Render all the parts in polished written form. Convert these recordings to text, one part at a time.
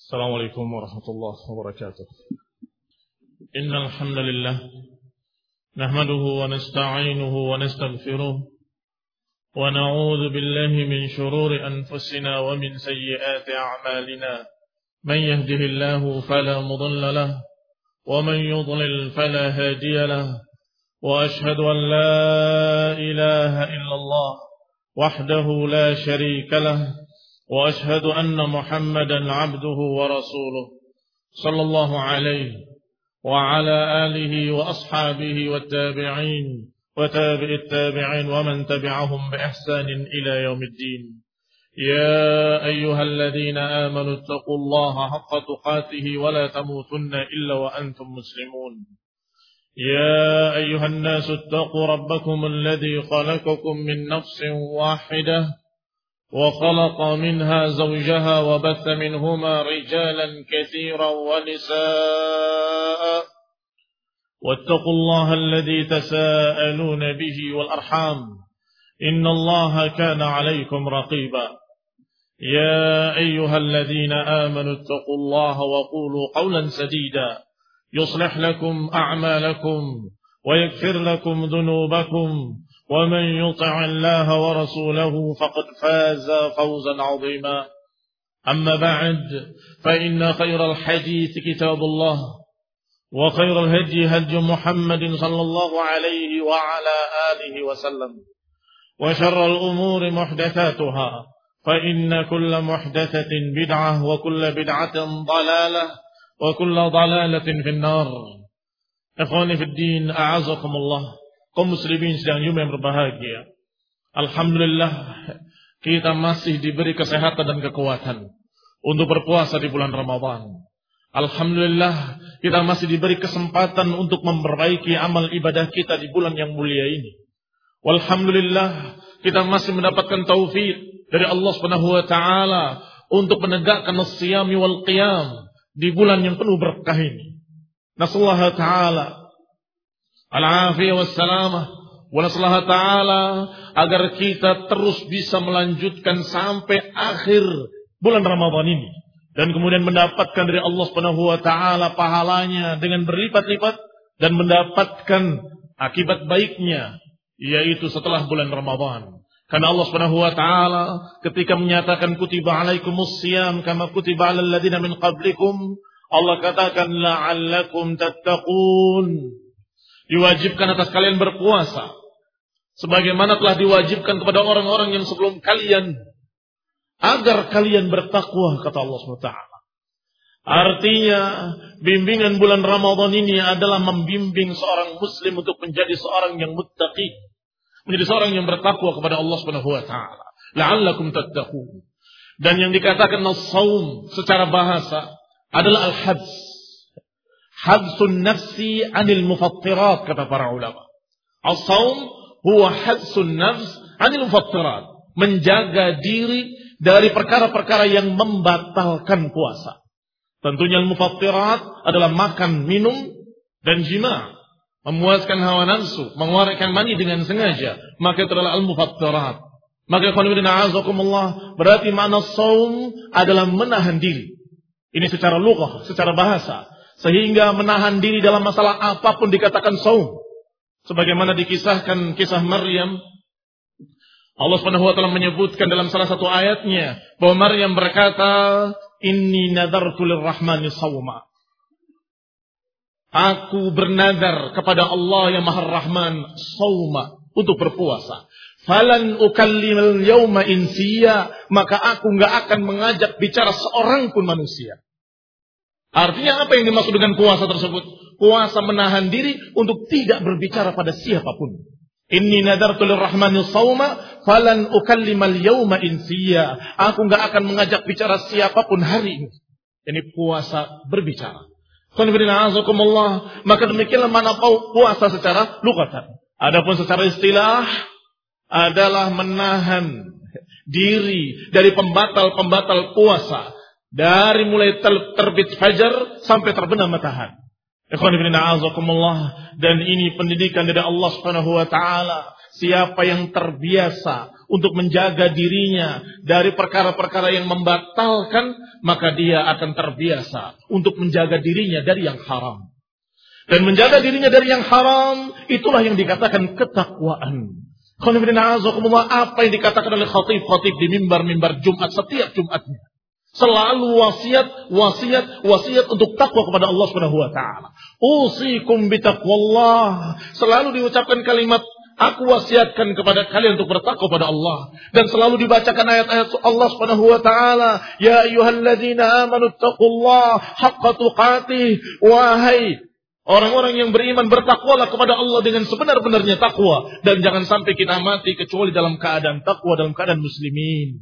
السلام عليكم ورحمة الله وبركاته. إن الحمد لله نحمده ونستعينه ونستغفره ونعوذ بالله من شرور أنفسنا ومن سيئات أعمالنا. من يهده الله فلا مضل له ومن يضلل فلا هادي له. وأشهد أن لا إله إلا الله وحده لا شريك له. وأشهد أن محمدا عبده ورسوله صلى الله عليه وعلى آله وأصحابه والتابعين وتابع التابعين ومن تبعهم بإحسان إلى يوم الدين. يا أيها الذين آمنوا اتقوا الله حق تقاته ولا تموتن إلا وأنتم مسلمون. يا أيها الناس اتقوا ربكم الذي خلقكم من نفس واحدة وخلق منها زوجها وبث منهما رجالا كثيرا ونساء واتقوا الله الذي تساءلون به والأرحام إن الله كان عليكم رقيبا. يا أيها الذين آمنوا اتقوا الله وقولوا قولا سديدا يصلح لكم أعمالكم ويغفر لكم ذنوبكم ومن يطع الله ورسوله فقد فاز فوزا عظيما. أما بعد فإن خير الحديث كتاب الله وخير الهدي هدي محمد صلى الله عليه وعلى آله وسلم وشر الأمور محدثاتها فإن كل محدثة بدعة وكل بدعة ضلالة وكل ضلالة في النار. Ikhwani fi din, a'azakumullah. Kaum muslimin sedang yang berbahagia. Alhamdulillah kita masih diberi kesehatan dan kekuatan untuk berpuasa di bulan Ramadan. Alhamdulillah kita masih diberi kesempatan untuk memperbaiki amal ibadah kita di bulan yang mulia ini. Walhamdulillah kita masih mendapatkan taufik dari Allah Subhanahu wa taala untuk menegakkan as-siyam wal qiyam di bulan yang penuh berkah ini. Nasallahu ta'ala al-afiyah wassalamah wa nasallahu ta'ala agar kita terus bisa melanjutkan sampai akhir bulan Ramadan ini dan kemudian mendapatkan dari Allah Subhanahu wa taala pahalanya dengan berlipat-lipat dan mendapatkan akibat baiknya yaitu setelah bulan Ramadan. Karena Allah Subhanahu wa taala ketika menyatakan kutiba alaikumus shiyam kama kutiba alal ladzina min qablikum, Allah katakan la'allakum tattaqun. Diwajibkan atas kalian berpuasa sebagaimana telah diwajibkan kepada orang-orang yang sebelum kalian agar kalian bertakwa, kata Allah SWT. Artinya bimbingan bulan Ramadan ini adalah membimbing seorang muslim untuk menjadi seorang yang muttaqi, menjadi seorang yang bertakwa kepada Allah SWT. La'allakum tattaqun. Dan yang dikatakan as-shaum secara bahasa adalah al-habs. Habsun nafsi anil mufattirat, kata para ulama. As-shaum huwa habsun nafs anil mufattirat. Menjaga diri dari perkara-perkara yang membatalkan puasa. Tentunya al-mufattirat adalah makan, minum, dan jima. Memuaskan hawa nafsu, mengeluarkan mani dengan sengaja. Maka itu adalah al-mufattirat. Maka berarti makna shaum adalah menahan diri. Ini secara lughah, secara bahasa. Sehingga menahan diri dalam masalah apapun dikatakan shaum. Sebagaimana dikisahkan kisah Maryam. Allah Subhanahu wa taala menyebutkan dalam salah satu ayatnya bahwa Maryam berkata, "Inni nadartu lirrahmani shauma." Aku bernadar kepada Allah yang Maha Rahman shauma, untuk berpuasa. Falan ukallimal yauma insiya, maka aku enggak akan mengajak bicara seorang pun manusia. Artinya apa yang dimaksud dengan puasa tersebut? Puasa menahan diri untuk tidak berbicara pada siapapun. Inni nadartu lirrahmani shauma falan ukallimal yauma insiya. Aku enggak akan mengajak bicara siapapun hari ini. Ini puasa berbicara. Maka demikianlah mana puasa secara lughatan. Adapun secara istilah adalah menahan diri dari pembatal-pembatal puasa. Dari mulai terbit fajar sampai terbenam matahari. Dan ini pendidikan dari Allah Subhanahu wa taala. Siapa yang terbiasa untuk menjaga dirinya dari perkara-perkara yang membatalkan, maka dia akan terbiasa untuk menjaga dirinya dari yang haram. Dan menjaga dirinya dari yang haram, itulah yang dikatakan ketakwaan. Apa yang dikatakan oleh khatib-khatib di mimbar-mimbar Jumat setiap Jumatnya. Selalu wasiat untuk takwa kepada Allah Subhanahu wa taala. Usikum bitaqwallah. Selalu diucapkan kalimat aku wasiatkan kepada kalian untuk bertakwa kepada Allah, dan selalu dibacakan ayat-ayat Allah Subhanahu wa taala, ya ayyuhalladzina amanu taqullaha haqqa tuqatih. Wahai orang-orang yang beriman, bertakwalah kepada Allah dengan sebenar-benarnya takwa, dan jangan sampai kita mati kecuali dalam keadaan takwa, dalam keadaan muslimin.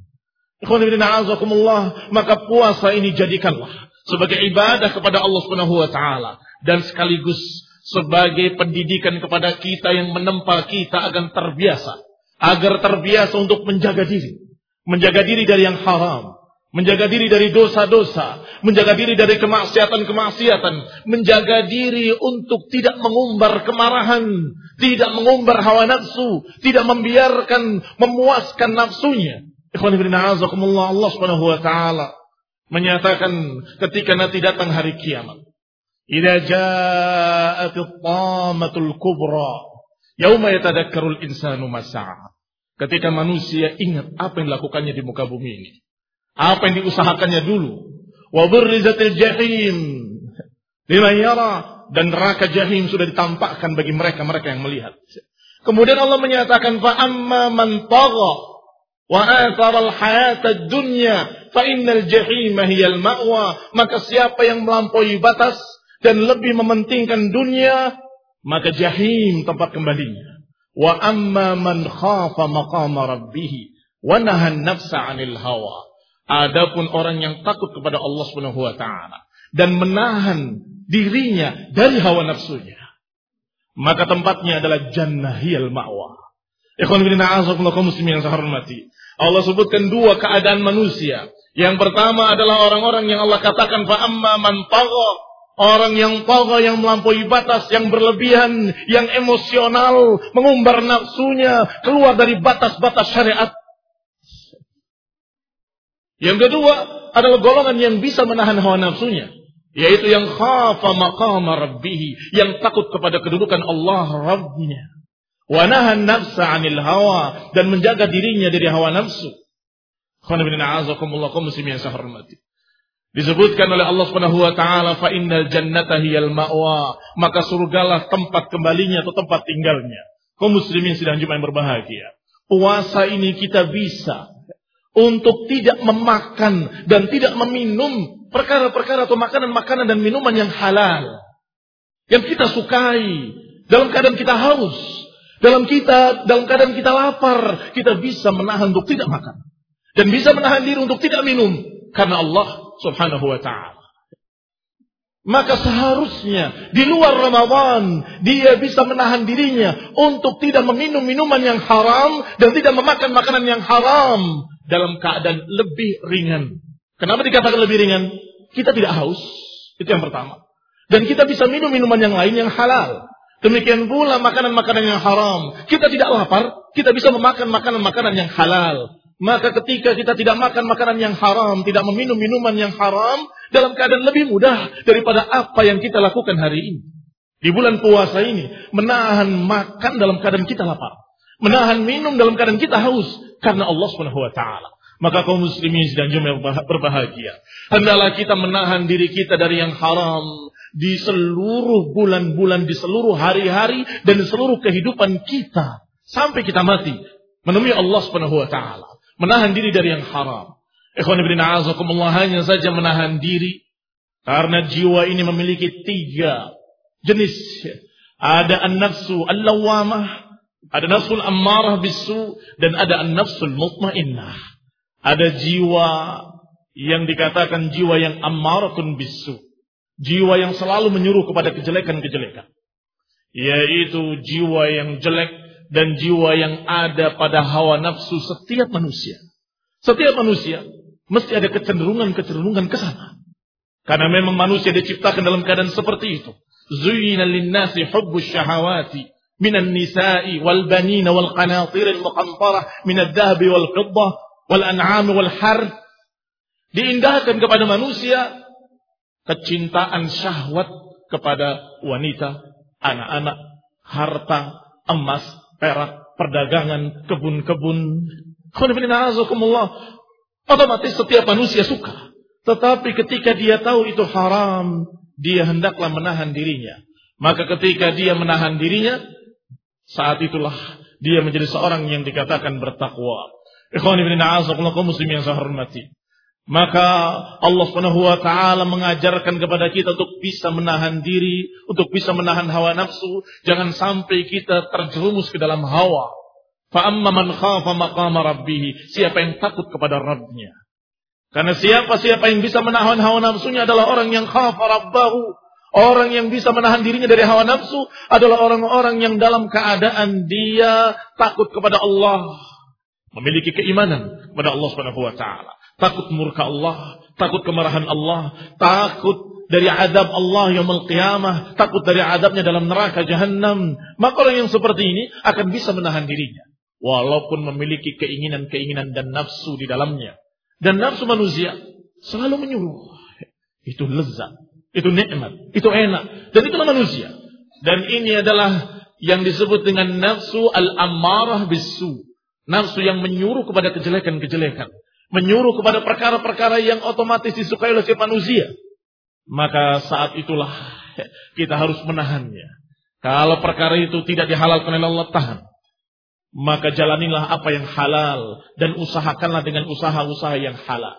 Maka puasa ini jadikanlah sebagai ibadah kepada Allah Subhanahu wa taala, dan sekaligus sebagai pendidikan kepada kita yang menempa kita agar terbiasa untuk menjaga diri dari yang haram, menjaga diri dari dosa-dosa, menjaga diri dari kemaksiatan-kemaksiatan, menjaga diri untuk tidak mengumbar kemarahan, tidak mengumbar hawa nafsu, tidak membiarkan memuaskan nafsunya. Allah Subhanahu wa taala menyatakan ketika nanti datang hari kiamat, idza ja'atit tamatul kubra yauma yatadakkarul insanu ma sa'a. Ketika manusia ingat apa yang dilakukannya di muka bumi ini, apa yang diusahakannya dulu, wa burrizatil jahim liman yara, dan neraka jahim sudah ditampakkan bagi mereka yang melihat. Kemudian Allah menyatakan fa amma man tagha wa athara al-hayata ad-dunya fa innal jahima hiyal ma'wa. Maka siapa yang melampaui batas dan lebih mementingkan dunia, maka jahim tempat kembalinya. Wa amma man khafa maqama rabbih wa nahan nafsa 'anil hawa. Adapun orang yang takut kepada Allah Subhanahu wa taala dan menahan dirinya dari hawa nafsunya, maka tempatnya adalah jannahil ma'wa. Ikhwan fillah a'azakumullah muslimin yang saya hormati. Allah sebutkan dua keadaan manusia. Yang pertama adalah orang-orang yang Allah katakan fa amma man tagha, orang yang tagha, yang melampaui batas, yang berlebihan, yang emosional, mengumbar nafsunya, keluar dari batas-batas syariat. Yang kedua adalah golongan yang bisa menahan hawa nafsunya, yaitu yang khafa maqama rabbih, yang takut kepada kedudukan Allah Rabbnya. Wa nahan nafsa 'anil hawa, dan menjaga dirinya dari hawa nafsu. Disebutkan oleh Allah Subhanahu wa taala fa innal jannata hiyal ma'wa, maka surgalah tempat kembalinya atau tempat tinggalnya. Kaum muslimin sedang jemaah yang berbahagia, puasa ini kita bisa untuk tidak memakan dan tidak meminum perkara-perkara atau makanan-makanan dan minuman yang halal, yang kita sukai, dalam keadaan kita haus, dalam keadaan kita lapar, kita bisa menahan untuk tidak makan dan bisa menahan diri untuk tidak minum karena Allah Subhanahu wa taala. Maka seharusnya di luar Ramadan dia bisa menahan dirinya untuk tidak meminum minuman yang haram dan tidak memakan makanan yang haram dalam keadaan lebih ringan. Kenapa dikatakan lebih ringan? Kita tidak haus, itu yang pertama. Dan kita bisa minum minuman yang lain yang halal. Demikian pula makanan-makanan yang haram. Kita tidak lapar, kita bisa memakan makanan-makanan yang halal. Maka ketika kita tidak makan makanan yang haram, tidak meminum minuman yang haram, dalam keadaan lebih mudah daripada apa yang kita lakukan hari ini. Di bulan puasa ini, menahan makan dalam keadaan kita lapar, menahan minum dalam keadaan kita haus karena Allah Subhanahu wa taala. Maka kaum muslimin sedang berbahagia, hendaklah kita menahan diri kita dari yang haram di seluruh bulan-bulan, di seluruh hari-hari, dan di seluruh kehidupan kita sampai kita mati menemui Allah Subhanahu wa taala. Menahan diri dari yang haram. Ikhwan ibn a'azakumullah, hanya saja menahan diri karena jiwa ini memiliki 3 jenis. Ada an-nafsu al-lawwamah, ada nafsul ammarah bisu, dan ada an-nafsul mutmainnah. Ada jiwa yang dikatakan jiwa yang ammaratun bisu, jiwa yang selalu menyuruh kepada kejelekan-kejelekan, yaitu jiwa yang jelek dan jiwa yang ada pada hawa nafsu setiap manusia. Setiap manusia mesti ada kecenderungan ke sana. Karena memang manusia diciptakan dalam keadaan seperti itu. Zuyyina lin-nasi hubbus syahawati minan nisa'i wal banina wal qanatiril muqantarah minad dhahabi wal fiddah wal an'am wal harth. Diindahkan kepada manusia kecintaan syahwat kepada wanita, anak-anak, harta, emas, perak, perdagangan, kebun-kebun. Otomatis setiap manusia suka. Tetapi ketika dia tahu itu haram, dia hendaklah menahan dirinya. Maka ketika dia menahan dirinya, saat itulah dia menjadi seorang yang dikatakan bertakwa. Ikhwani bin kaum muslimin yang saya hormati. Maka Allah Subhanahu wa taala mengajarkan kepada kita untuk bisa menahan diri, untuk bisa menahan hawa nafsu, jangan sampai kita terjerumus ke dalam hawa. Fa amma man khafa maqama rabbih, siapa yang takut kepada Rabbnya. Karena siapa yang bisa menahan hawa nafsunya adalah orang yang khafa rabbahu. Orang yang bisa menahan dirinya dari hawa nafsu adalah orang-orang yang dalam keadaan dia takut kepada Allah, memiliki keimanan kepada Allah Subhanahu wa taala. Takut murka Allah, takut kemarahan Allah, takut dari azab Allah yaumul qiyamah, takut dari azabnya dalam neraka jahannam. Maka orang yang seperti ini akan bisa menahan dirinya walaupun memiliki keinginan-keinginan dan nafsu di dalamnya. Dan nafsu manusia selalu menyuruh. Itu lezat, itu nikmat, itu enak, dan itulah manusia. Dan ini adalah yang disebut dengan nafsu al-ammarah bisu. Nafsu yang menyuruh kepada kejelekan-kejelekan, menyuruh kepada perkara-perkara yang otomatis disukai oleh setiap manusia. Maka saat itulah kita harus menahannya. Kalau perkara itu tidak dihalalkan oleh Allah, tahan. Maka jalanilah apa yang halal dan usahakanlah dengan usaha-usaha yang halal.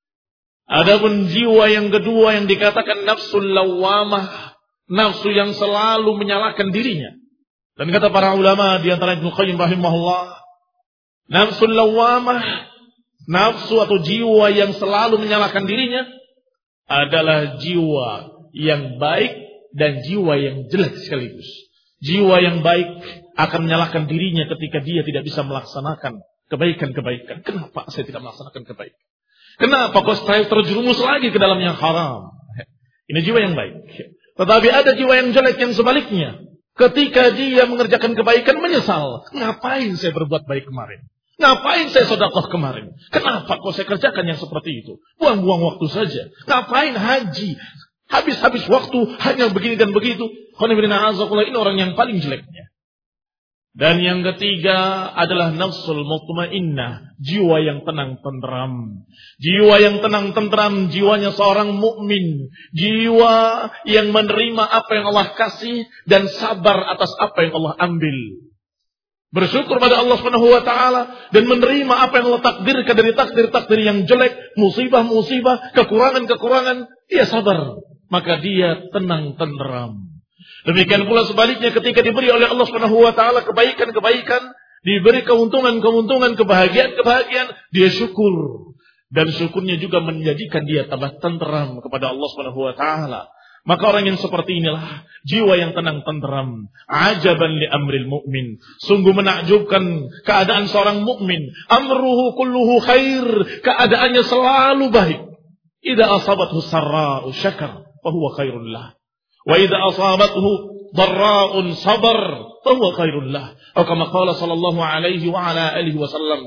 Adapun jiwa yang kedua yang dikatakan nafsul lawamah, nafsu yang selalu menyalahkan dirinya. Dan kata para ulama di antara Ibnu Qayyim rahimahullah, nafsul lawamah, nafsu atau jiwa yang selalu menyalahkan dirinya adalah jiwa yang baik dan jiwa yang jelek sekaligus. Jiwa yang baik akan menyalahkan dirinya ketika dia tidak bisa melaksanakan kebaikan-kebaikan. Kenapa saya tidak melaksanakan kebaikan? Kenapa kok saya terjerumus lagi ke dalam yang haram? Ini jiwa yang baik. Tetapi ada jiwa yang jelek yang sebaliknya. Ketika dia mengerjakan kebaikan menyesal. Ngapain saya berbuat baik kemarin? Ngapain saya sedekah kemarin? Kenapa kok saya kerjakan yang seperti itu? Buang-buang waktu saja. Ngapain haji? Habis-habis waktu hanya begini dan begitu. Ini orang yang paling jeleknya. Dan yang ketiga adalah nafsul mutmainnah, jiwa yang tenang tenteram. Jiwa yang tenang tenteram, jiwanya seorang mukmin, jiwa yang menerima apa yang Allah kasih dan sabar atas apa yang Allah ambil. Bersyukur pada Allah Subhanahu wa taala dan menerima apa yang Allah takdirkan dari takdir-takdir yang jelek, musibah-musibah, kekurangan-kekurangan, dia sabar, maka dia tenang tenteram. Demikian pula sebaliknya ketika diberi oleh Allah Subhanahu wa taala kebaikan-kebaikan, diberi keuntungan-keuntungan, kebahagiaan-kebahagiaan, dia syukur. Dan syukurnya juga menjadikan dia tambah tenteram kepada Allah Subhanahu wa taala. Maka orang yang seperti inilah jiwa yang tenang tenteram. Ajaban li amril mu'min. Sungguh menakjubkan keadaan seorang mukmin. Amruhu kulluhu khair. Keadaannya selalu baik. Idza asabathu sarra'u syakar fa huwa khairul lah. Wa idza asabathu dharra'un sabar fa huwa khairul lah. Atau kama qala sallallahu alaihi wa ala alihi wasallam.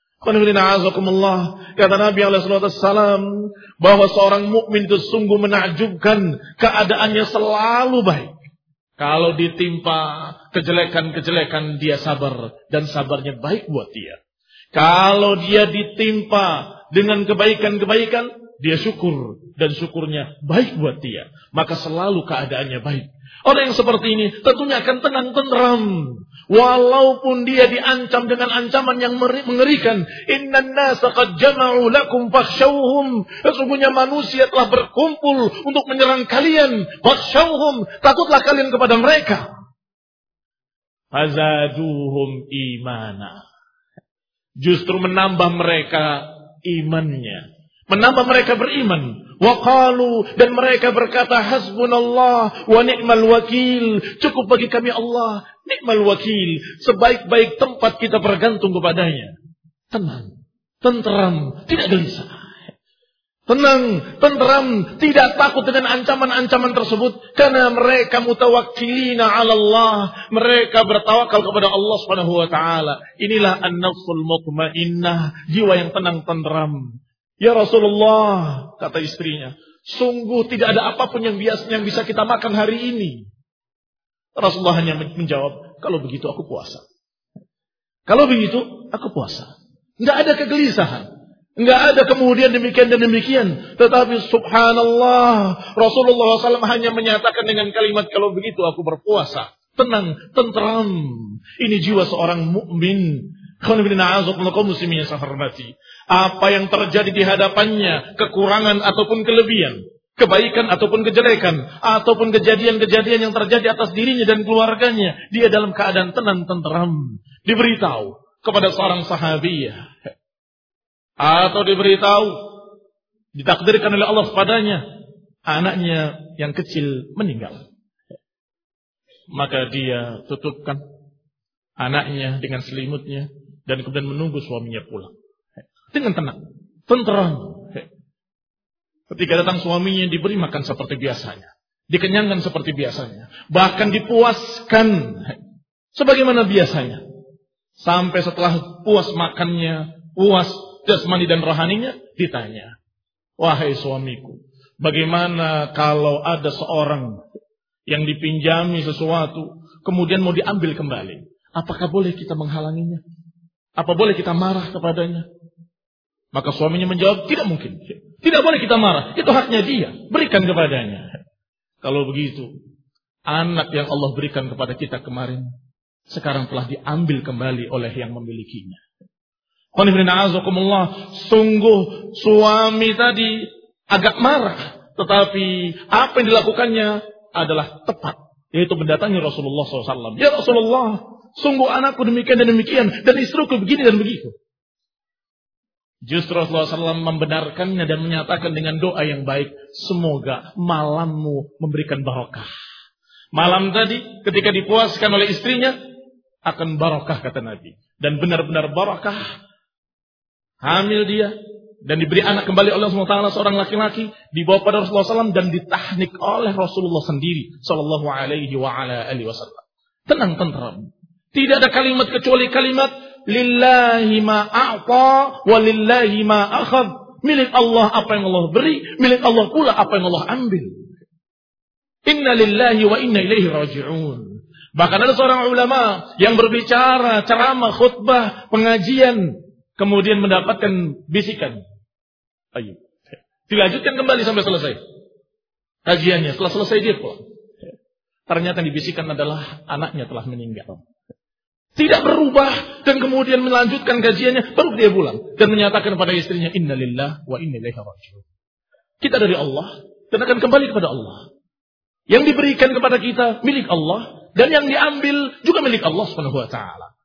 Kata Nabi SAW bahwa seorang mukmin itu sungguh menakjubkan, keadaannya selalu baik. Kalau ditimpa kejelekan-kejelekan dia sabar dan sabarnya baik buat dia. Kalau dia ditimpa dengan kebaikan-kebaikan dia syukur dan syukurnya baik buat dia. Maka selalu keadaannya baik. Orang yang seperti ini tentunya akan tenang tenteram. Walaupun dia diancam dengan ancaman yang mengerikan. Innan nasa qad jama'u lakum fakhshawhum. Sesungguhnya manusia telah berkumpul untuk menyerang kalian. Fakhshawhum. Takutlah kalian kepada mereka. Fazaduhum imana. Justru menambah mereka imannya. Menambah mereka beriman. Waqalu, dan mereka berkata hasbunallah wa ni'mal wakil. Cukup bagi kami Allah, ni'mal wakil. Sebaik-baik tempat kita bergantung kepadanya. Tenang, tenteram, tidak gelisah. Tenang, tenteram, tidak takut dengan ancaman-ancaman tersebut karena mereka mutawakkilina 'ala Allah, mereka bertawakal kepada Allah Subhanahu wa taala. Inilah an-nafsul mutmainnah, jiwa yang tenang tenteram. Ya Rasulullah, kata istrinya, sungguh tidak ada apapun yang bisa kita makan hari ini. Rasulullah hanya menjawab, kalau begitu aku puasa. Kalau begitu aku puasa. Enggak ada kegelisahan. Enggak ada kemudian demikian dan demikian. Tetapi subhanallah, Rasulullah SAW hanya menyatakan dengan kalimat, kalau begitu aku berpuasa. Tenang, tenteram. Ini jiwa seorang mukmin. Muslimin yang saya hormati. Apa yang terjadi di hadapannya, kekurangan ataupun kelebihan, kebaikan ataupun kejelekan, ataupun kejadian-kejadian yang terjadi atas dirinya dan keluarganya, dia dalam keadaan tenang, tenteram. Diberitahu kepada seorang sahabiyah, atau diberitahu, ditakdirkan oleh Allah padanya, anaknya yang kecil meninggal. Maka dia tutupkan anaknya dengan selimutnya dan kemudian menunggu suaminya pulang. Dengan tenang, tenteram. Ketika datang suaminya, diberi makan seperti biasanya, dikenyangkan seperti biasanya, bahkan dipuaskan sebagaimana biasanya. Sampai setelah puas makannya, puas jasmani dan rohaninya, ditanya, wahai suamiku, bagaimana kalau ada seorang yang dipinjami sesuatu, kemudian mau diambil kembali? Apakah boleh kita menghalanginya? Apa boleh kita marah kepadanya? Maka suaminya menjawab, tidak mungkin. Tidak boleh kita marah. Itu haknya dia. Berikan kepadanya. Kalau begitu, anak yang Allah berikan kepada kita kemarin, sekarang telah diambil kembali oleh yang memilikinya. Sungguh suami tadi agak marah, tetapi apa yang dilakukannya adalah tepat, yaitu mendatangi Rasulullah SAW. Ya Rasulullah, sungguh anakku demikian dan demikian, dan istriku begini dan begitu. Justru Rasulullah SAW membenarkannya dan menyatakan dengan doa yang baik, semoga malammu memberikan barokah. Malam tadi ketika dipuaskan oleh istrinya akan barokah, kata Nabi, dan benar-benar barokah. Hamil dia dan diberi anak kembali oleh Allah SWT, seorang laki-laki, dibawa pada Rasulullah SAW dan ditahnik oleh Rasulullah sendiri sallallahu alaihi wa ala alihi wasallam. Tenang, tenteram. Tidak ada kalimat kecuali kalimat lillahi ma a'ta wa lillahi ma akhadh. Milik Allah apa yang Allah beri, milik Allah pula apa yang Allah ambil. Inna lillahi wa inna ilaihi raji'un. Bahkan ada seorang ulama yang berbicara, ceramah, khutbah, pengajian, kemudian mendapatkan bisikan. Ayo, dilanjutkan kembali sampai selesai kajiannya. Setelah selesai dia pulang. Ternyata dibisikkan adalah anaknya telah meninggal. Tidak berubah dan kemudian melanjutkan kajiannya, baru dia pulang dan menyatakan kepada istrinya, Inna lillah wa inna ilaihi raji'un. Kita dari Allah dan akan kembali kepada Allah. Yang diberikan kepada kita milik Allah, dan yang diambil juga milik Allah Subhanahu wa taala.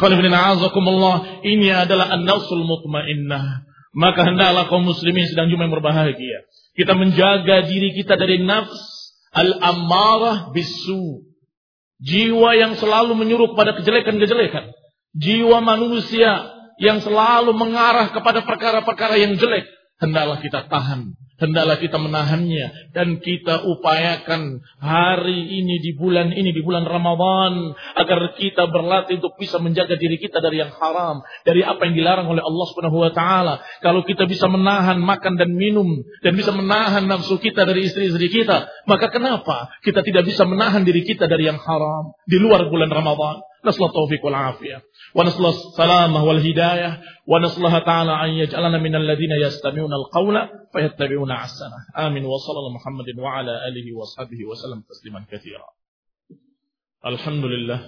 Ini adalah an-nafsul mutmainnah. Maka hendaklah kaum muslimin sedang jumlah yang berbahagia, kita menjaga diri kita dari nafs al-ammarah bisu, jiwa yang selalu menyuruh kepada kejelekan-kejelekan, jiwa manusia yang selalu mengarah kepada perkara-perkara yang jelek. Hendaklah kita tahan, hendaklah kita menahannya, dan kita upayakan hari ini, di bulan Ramadan, agar kita berlatih untuk bisa menjaga diri kita dari yang haram, dari apa yang dilarang oleh Allah Subhanahu wa taala. Kalau kita bisa menahan makan dan minum, dan bisa menahan nafsu kita dari istri-istri kita, maka kenapa kita tidak bisa menahan diri kita dari yang haram di luar bulan Ramadan? Nasallahu taufiq wal afiyah, wa nasallahu salamah wal hidayah, wa nasallahu ta'ala an yaj'alana minal ladzina yastami'una al-qawla fayattabi'una ahsanah. Amin wa sallallahu Muhammadin wa ala alihi wa sahbihi wa sallam tasliman katsira. Alhamdulillah.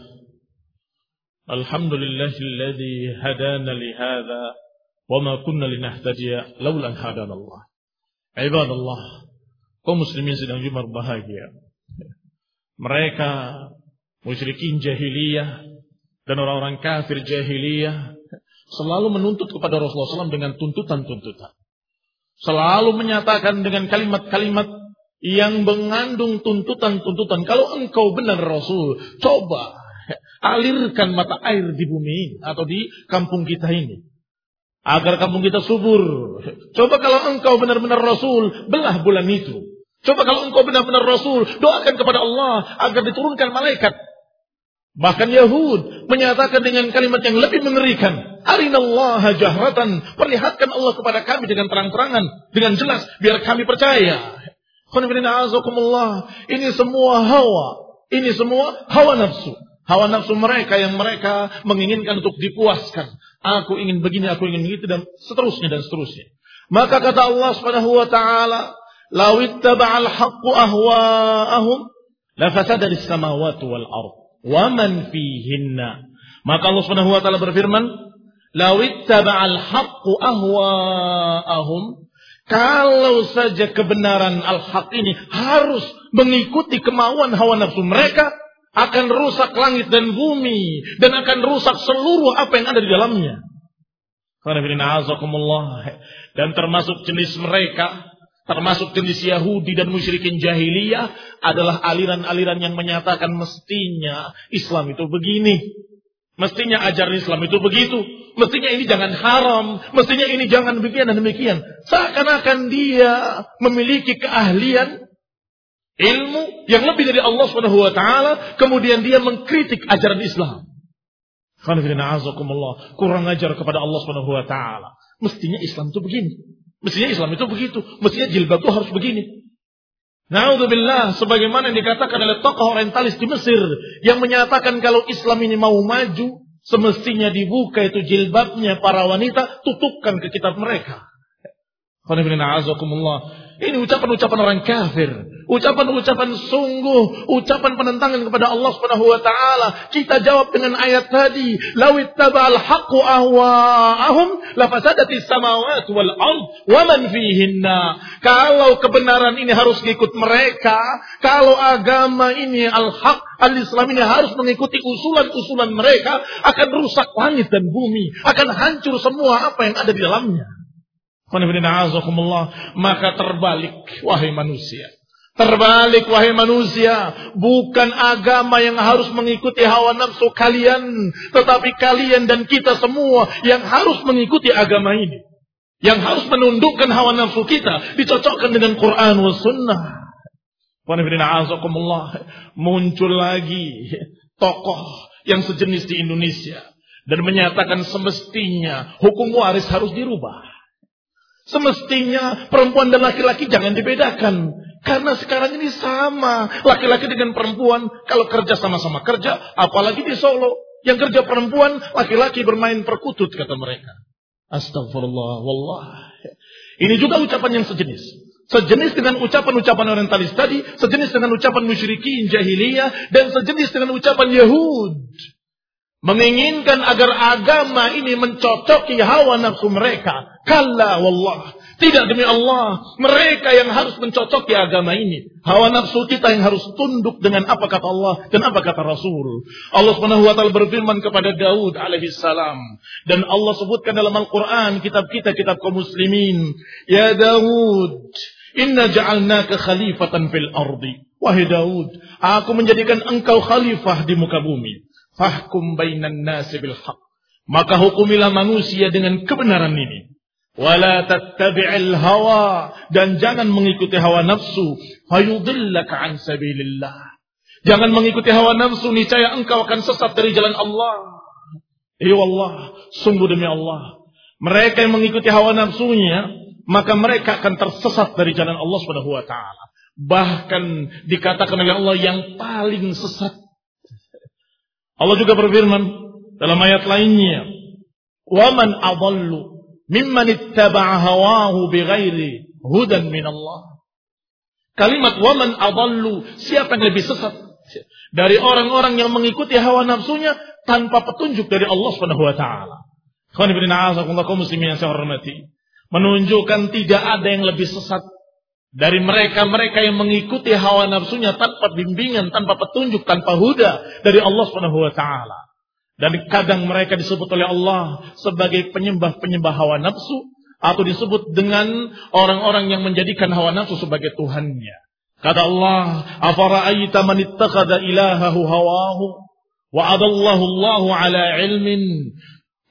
Alhamdulillahilladzi hadana li hadza wa ma kunna linahtadiya laula an hadana Allah. Ibadallah, kaum muslimin sedang berbahagia. Mereka musyrikin jahiliyah dan orang-orang kafir jahiliyah selalu menuntut kepada Rasulullah SAW dengan tuntutan-tuntutan. Selalu menyatakan dengan kalimat-kalimat yang mengandung tuntutan-tuntutan. Kalau engkau benar Rasul, coba alirkan mata air di bumi ini atau di kampung kita ini. agar kampung kita subur. Coba kalau engkau benar-benar Rasul, belah bulan itu. Coba kalau engkau benar-benar Rasul, doakan kepada Allah agar diturunkan malaikat. Bahkan Yahud menyatakan dengan kalimat yang lebih mengerikan, arinallaha jahratan, perlihatkan Allah kepada kami dengan terang-terangan, dengan jelas, biar kami percaya. Ini semua hawa nafsu. Hawa nafsu mereka yang mereka menginginkan untuk dipuaskan. Aku ingin begini, aku ingin begitu, dan seterusnya dan seterusnya. Maka kata Allah Subhanahu wa taala, "Law ittaba'al haqqu ahwa'ahum la fasadati samawati wal ard wa man fihinna." Maka Allah Subhanahu wa taala berfirman, "Law ittaba'al haqqu ahwa'ahum." Kalau saja kebenaran al-haq ini harus mengikuti kemauan hawa nafsu mereka, akan rusak langit dan bumi, dan akan rusak seluruh apa yang ada di dalamnya. Dan termasuk jenis mereka, termasuk jenis Yahudi dan musyrikin jahiliyah, adalah aliran-aliran yang menyatakan mestinya Islam itu begini, mestinya ajaran Islam itu begitu, mestinya ini jangan haram, mestinya ini jangan demikian dan demikian. Seakan-akan dia memiliki keahlian ilmu yang lebih dari Allah Subhanahu wa taala, kemudian dia mengkritik ajaran Islam. Kurang ajar kepada Allah Subhanahu wa taala. Mestinya Islam itu begini, mestinya Islam itu begitu, mestinya jilbab itu harus begini. Na'udzubillah, sebagaimana yang dikatakan oleh tokoh orientalis di Mesir yang menyatakan kalau Islam ini mau maju, semestinya dibuka itu jilbabnya para wanita, tutupkan ke kitab mereka. Ini ucapan-ucapan orang kafir, ucapan-ucapan sungguh, ucapan penentangan kepada Allah Subhanahu wa taala. Kita jawab dengan ayat tadi, "Law ittaba'al haqqu ahwa'ahum la fasadatis samawati wal ard wa man fihinna." Kalau kebenaran ini harus mengikut mereka, kalau agama ini al-haq, al-Islam ini harus mengikuti usulan-usulan mereka, akan rusak langit dan bumi, akan hancur semua apa yang ada di dalamnya. Maka terbalik wahai manusia. Terbalik wahai manusia. Bukan agama yang harus mengikuti hawa nafsu kalian, tetapi kalian dan kita semua yang harus mengikuti agama ini, yang harus menundukkan hawa nafsu kita, dicocokkan dengan Quran wa sunnah. Muncul lagi tokoh yang sejenis di Indonesia dan menyatakan semestinya hukum waris harus dirubah. Semestinya perempuan dan laki-laki jangan dibedakan. Karena sekarang ini sama. Laki-laki dengan perempuan, kalau kerja sama-sama kerja, apalagi di Solo. Yang kerja perempuan, laki-laki bermain perkutut, kata mereka. Astagfirullah, wallah. Ini juga ucapan yang sejenis. Sejenis dengan ucapan-ucapan orientalis tadi, sejenis dengan ucapan musyrikin jahiliyah, dan sejenis dengan ucapan Yahud. Menginginkan agar agama ini mencocoki hawa nafsu mereka. Kalla wallah. Tidak, demi Allah. Mereka yang harus mencocoki agama ini. Hawa nafsu kita yang harus tunduk dengan apa kata Allah dan apa kata Rasul. Allah Subhanahu wa taala berfirman kepada Daud alaihi salam. Dan Allah sebutkan dalam Al-Quran, kitab kita, kitab kaum muslimin. Ya Daud, inna ja'alnaka khalifatan fil ardi. Wahai Daud, aku menjadikan engkau khalifah di muka bumi. Fahkum bainan nasi bil haq. Maka hukumilah manusia dengan kebenaran ini. Wala tattabi'il hawa, dan jangan mengikuti hawa nafsu, fayudillaka an sabilillah. Jangan mengikuti hawa nafsu, niscaya engkau akan sesat dari jalan Allah. Ya Allah, sungguh demi Allah, mereka yang mengikuti hawa nafsunya, maka mereka akan tersesat dari jalan Allah Subhanahu wa taala. Bahkan dikatakan oleh Allah yang paling sesat. Allah juga berfirman dalam ayat lainnya, "Wa man adallu mimman ittaba'a hawahu bighairi hudan min Allah." Kalimat "wa man adallu", siapa yang lebih sesat dari orang-orang yang mengikuti hawa nafsunya tanpa petunjuk dari Allah Subhanahu wa taala. Kaum muslimin yang saya hormati, menunjukkan tidak ada yang lebih sesat dari mereka-mereka yang mengikuti hawa nafsunya tanpa bimbingan, tanpa petunjuk, tanpa huda dari Allah Subhanahu wa taala. Dan kadang mereka disebut oleh Allah sebagai penyembah-penyembah hawa nafsu, atau disebut dengan orang-orang yang menjadikan hawa nafsu sebagai tuhannya. Kata Allah, "Afara'aita man ittakhadha ilahahu hawahu wa adallahu Allahu ala ilmin."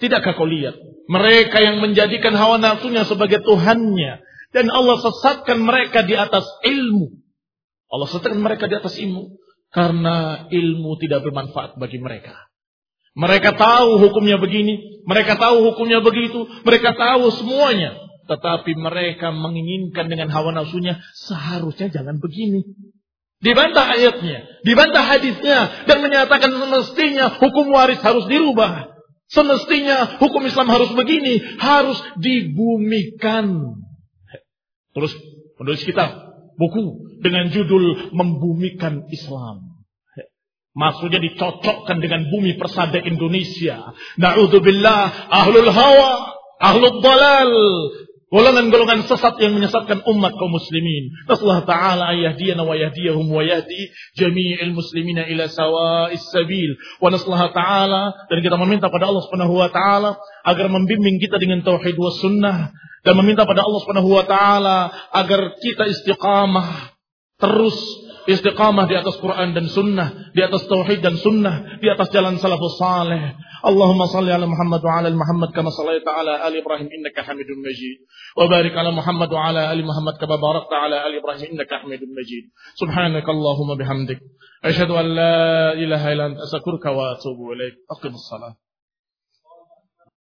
Tidakkah kau lihat? Mereka yang menjadikan hawa nafsunya sebagai Tuhannya. Dan Allah sesatkan mereka di atas ilmu. Allah sesatkan mereka di atas ilmu. Karena ilmu tidak bermanfaat bagi mereka. Mereka tahu hukumnya begini. Mereka tahu hukumnya begitu. Mereka tahu semuanya. Tetapi mereka menginginkan dengan hawa nafsunya. Seharusnya jangan begini. Dibantah ayatnya. Dibantah hadisnya. Dan menyatakan semestinya hukum waris harus dirubah. Semestinya hukum Islam harus begini. Harus dibumikan. Terus menulis kitab, buku dengan judul Membumikan Islam. Maksudnya dicocokkan dengan bumi persada Indonesia. Na'udzubillah, ahlul hawa, ahlul dalal, golongan-golongan sesat yang menyesatkan umat kaum muslimin. Nasallahu ta'ala ayahdiyana wa yahdiyahum wa yahdi jami'il muslimina ila sawa'is sabil. Wa nasallahu ta'ala, dan kita meminta pada Allah Subhanahu wa ta'ala agar membimbing kita dengan tauhid was sunnah. Dan meminta pada Allah Subhanahu wa ta'ala agar kita istiqamah. Terus istiqamah di atas Quran dan sunnah. Di atas tauhid dan sunnah. Di atas jalan salafus salih. Allahumma salli ala Muhammad wa ala Muhammad kama sallaita ala ali Ibrahim innaka Hamidum Majid. Wa barik ala Muhammad wa ala ali Muhammad kama barakta ala ali Ibrahim innaka Hamidum Majid. Subhanaka Allahumma bihamdik. Asyhadu an la ilaha illa anta astaghfiruka wa atubu ilaik. Aqimus salat.